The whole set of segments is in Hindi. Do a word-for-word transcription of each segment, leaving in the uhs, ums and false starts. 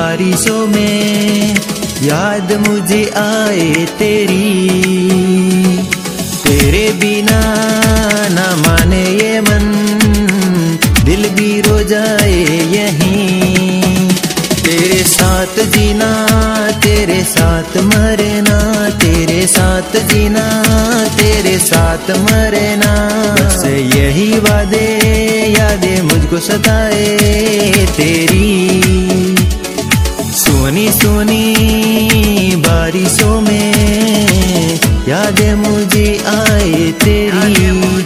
बारिशों में याद मुझे आए तेरी। तेरे बिना ना माने ये मन, दिल भी रो जाए यहीं। तेरे साथ जीना, तेरे साथ मरना, तेरे साथ जीना, तेरे साथ मरना, बस यही वादे यादें मुझको सताए तेरी। सोनी सोनी बारिशों में यादें मुझे आए तेरी।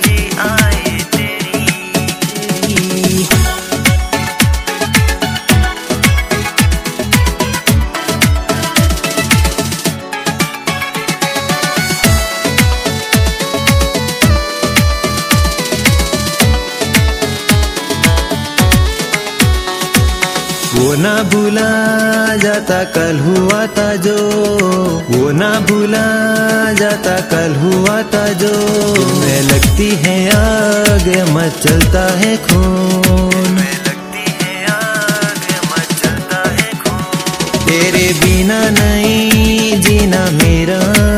वो ना भूला जाता कल हुआ था जो, वो ना भूला जाता कल हुआ था जो। मैं लगती है आग मचलता है खून, लगती है आग मचलता है खून। तेरे बिना नहीं जीना मेरा,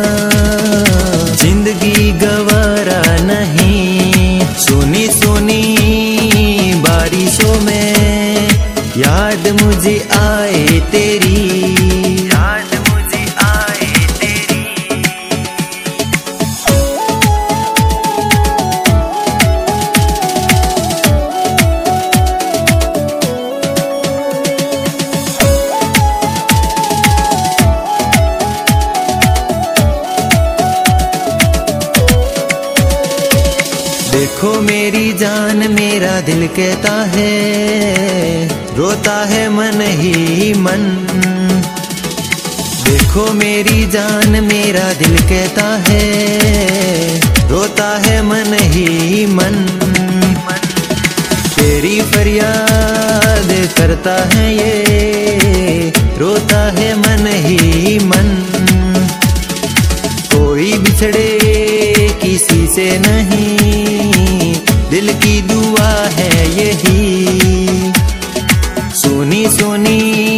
जिंदगी गवारा नहीं। सोनी सोनी बारिशों में याद मुझे आए तेरी, याद मुझे आए तेरी। देखो मेरी जान मेरा दिल कहता है, रोता है मन ही मन। देखो मेरी जान मेरा दिल कहता है, रोता है मन ही मन। तेरी फरियाद करता है ये, रोता है मन ही मन। कोई बिछड़े किसी से नहीं, दिल की दुआ है यही। सोनी सोनी